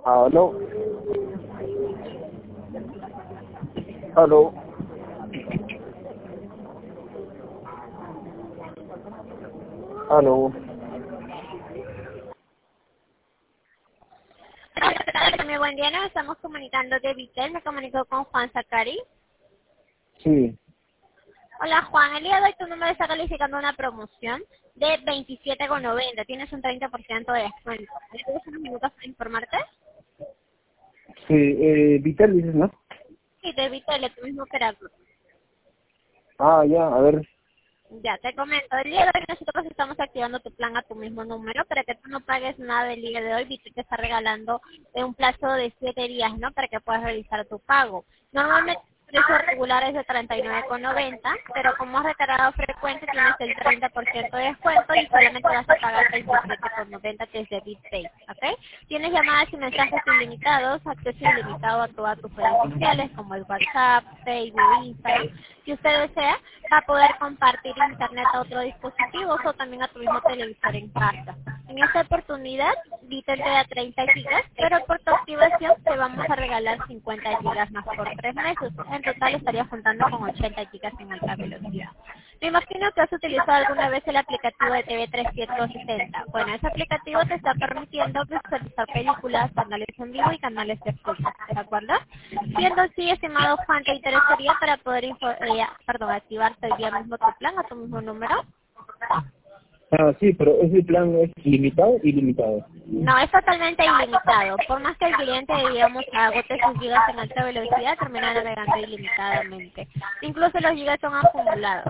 Aló. Aló. Aló. Muy buen día, nos estamos comunicando de Vitel, me comunico con Juan Zacari. Sí. Hola Juan, el día de hoy tu número está calificando una promoción de 27,90, tienes un 30% de descuento. ¿Tienes unos minutos para informarte? Sí, Vital dices, ¿no? Sí, de Vitel, tu mismo operador. Ah, ya, a ver. Ya, te comento, el día de hoy nosotros estamos activando tu plan a tu mismo número para que tú no pagues nada el día de hoy. Vitel te está regalando un plazo de 7 días, ¿no? Para que puedas realizar tu pago. Normalmente el precio regular es de 39,90, pero como has recargado frecuente tienes el 30% de descuento y solamente vas a pagar 27,90 que es de BitPay, ¿ok? Tienes llamadas y mensajes ilimitados, acceso ilimitado a todas tus redes sociales como el WhatsApp, Facebook, Instagram. Si usted desea, va a poder compartir internet a otros dispositivos o también a tu mismo televisor en casa. En esta oportunidad, Vitel te da 30 gigas, pero por tu activación te vamos a regalar 50 gigas más por 3 meses. En total estarías contando con 80 gigas en alta velocidad. Me imagino que has utilizado alguna vez el aplicativo de TV 360. Bueno, ese aplicativo te está permitiendo visualizar películas, canales en vivo y canales de fútbol, ¿de acuerdo? Siendo así, estimado Juan, ¿te interesaría para poder activarte hoy día mismo tu plan a tu mismo número? Ah, sí, pero ese plan es limitado y limitado. No, es totalmente ilimitado. Por más que el cliente, digamos, agote sus gigas en alta velocidad, termina navegando ilimitadamente. Incluso los gigas son acumulados.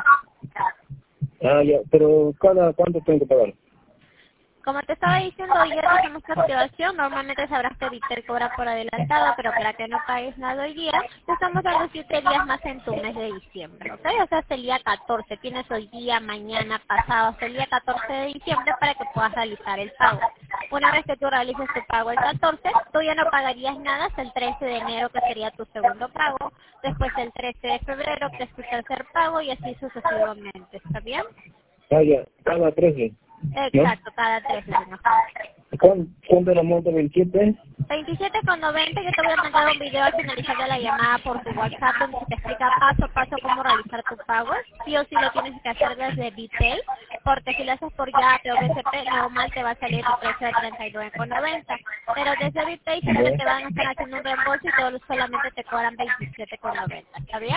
Ah, ya, pero ¿cada cuánto tengo que pagar? Como te estaba diciendo, hoy día hacemos la activación. Normalmente sabrás que Vitel cobra por adelantado, pero para que no pagues nada hoy día, te estamos dando 7 días más en tu mes de diciembre, ¿ok? O sea, hasta el día 14. Tienes hoy día, mañana, pasado, hasta el día 14 de diciembre para que puedas realizar el pago. Una vez que tú realices tu pago el 14, tú ya no pagarías nada hasta el 13 de enero, que sería tu segundo pago. Después el 13 de febrero, que es tu tercer pago, y así sucesivamente. ¿Está bien? Ah, ya, cada 13, ¿no? Exacto, cada 13, señor. ¿Cuánto era el monto? ¿27? 27,90. Yo te voy a mandar un video al finalizar de la llamada por tu WhatsApp donde se te explica paso a paso cómo realizar tu pago. Sí o sí lo tienes que hacer desde BitPay, porque si lo haces por Yape o BCP, normal te va a salir tu precio de 39,90. Pero desde BitPay solamente van a estar haciendo un reembolso y solamente te cobran 27,90. ¿Está bien?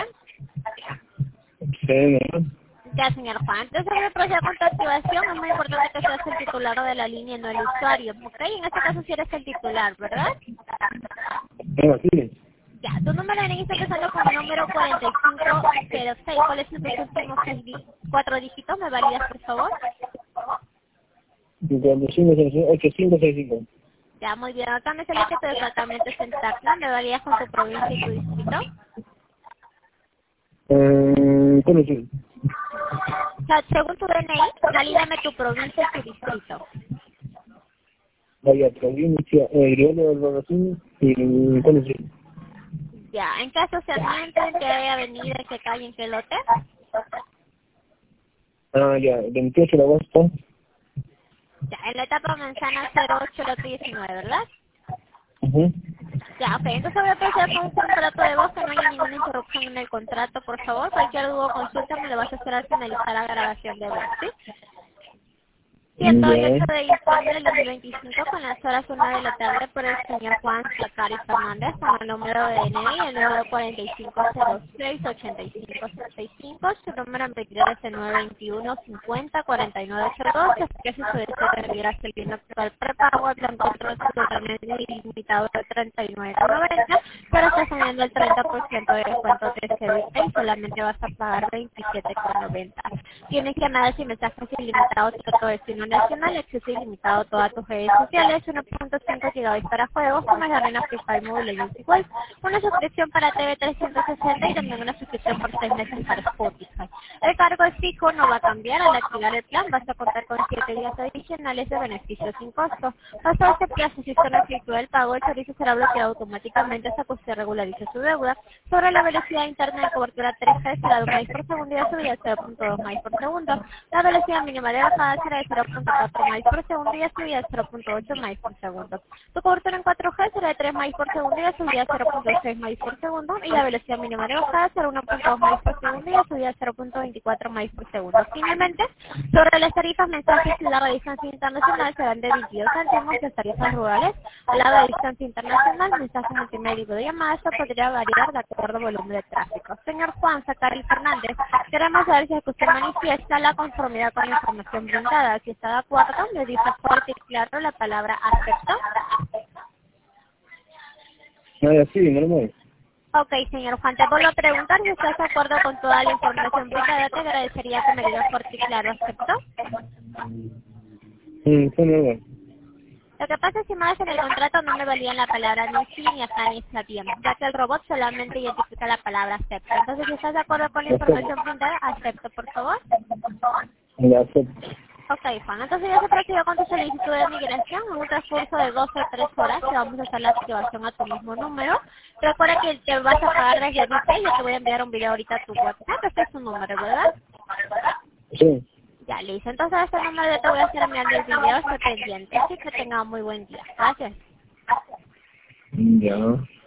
Sí, ¿no? Ya, señor Juan. Entonces, voy a proceder con tu activación. Es muy importante que seas el titular de la línea y no el usuario. ¿Ok? En este caso, si eres el titular, ¿verdad? Ah, sí. Ya, tu número de NIE está empezando con el número 4506. ¿Cuáles son tus últimos 4 dígitos? ¿Me validas, por favor? 8565. Ya, muy bien. Acá me sale que tu departamento es en Tacna. ¿Me validas con tu provincia y tu distrito? ¿Cómo sí? O sea, según tu DNI, valídame tu provincia y tu distrito. Vaya, provincia, Griolo del Rocín y ¿cómo sí? Ya, en caso se miente, en qué avenida, en qué calle, en qué lote. Ah, ya, 28 de agosto. Ya, en la etapa manzana 08, lote 19, ¿verdad? Ujú. Ya, ok. Entonces voy a proceder con un contrato de voz, que no haya ninguna interrupción en el contrato, por favor. Cualquier duda o consulta me lo vas a hacer al finalizar la grabación de voz, ¿sí? 108 Ya. de diciembre del 2025 con las horas 1 de la tarde por el señor Juan Zacari Fernández con el número de DNI, el número 4506-8565, su número en pedir es el 921-50-4982, que si su deseo de enviar hasta el bien actual prepago, el plan control totalmente ilimitado de 39,90, pero estás teniendo el 30% de descuento de CBT y solamente vas a pagar 27,90. Tienes llamadas y mensajes ilimitados a todo destino nacional, acceso ilimitado a todas tus redes sociales, 1.5 GB para juegos, como es la Arena Free Fire Mobile Legends igual, una suscripción para TV 360 y también una suscripción por 6 meses para Spotify. El cargo es fijo, no va a cambiar. Al activar el plan vas a contar con 7 días adicionales de beneficios sin costo. Pasado este plazo, si usted no efectúa el pago, el servicio será bloqueado automáticamente hasta que usted regularice su deuda. Sobre la velocidad interna de cobertura 3G será de 1 MB por segundo y de subida 0.2 MB por segundo. La velocidad mínima de bajada será de 0.5 0.4 miles por segundo y subía a 0.8 miles por segundo. Tu cobertura en 4G será de 3 miles por segundo y subía a 0.6 miles por segundo y la velocidad mínima de bajada será 1.2 miles por segundo y subía a 0.24 miles por segundo. Finalmente, sobre las tarifas mensajes y larga distancia internacional serán de 22 céntimos, las tarifas rurales a larga distancia internacional, mensajes multimedia y videollamadas podría variar de acuerdo al volumen de tráfico. Señor Juan Zacari Fernández, queremos saber si es que usted manifiesta la conformidad con la información brindada. Si está de acuerdo, le dice fuerte y claro la palabra acepto. No, sí, normal. Ok, señor Juan, te vuelvo a preguntar si estás de acuerdo con toda la información brindada. Te agradecería que me digas fuerte y claro, ¿acepto? Sí, normal. Lo que pasa es que más en el contrato no me valían la palabra ni sí, ni acá, ni está bien, ya que el robot solamente identifica la palabra acepto. Entonces, si estás de acuerdo con la información brindada, acepto, por favor. Ya acepto. Ok, Juan, entonces ya se procedió con tu solicitud de migración. En un transcurso de 2 o 3 horas te vamos a hacer la activación a tu mismo número. Recuerda que te vas a pagar desde Visa y yo te voy a enviar un video ahorita a tu WhatsApp. Este es tu número, ¿verdad? Sí. Ya, listo. Entonces a este número yo te voy a estar enviando el video, esté pendiente. Así que tenga muy buen día. Gracias. Ya.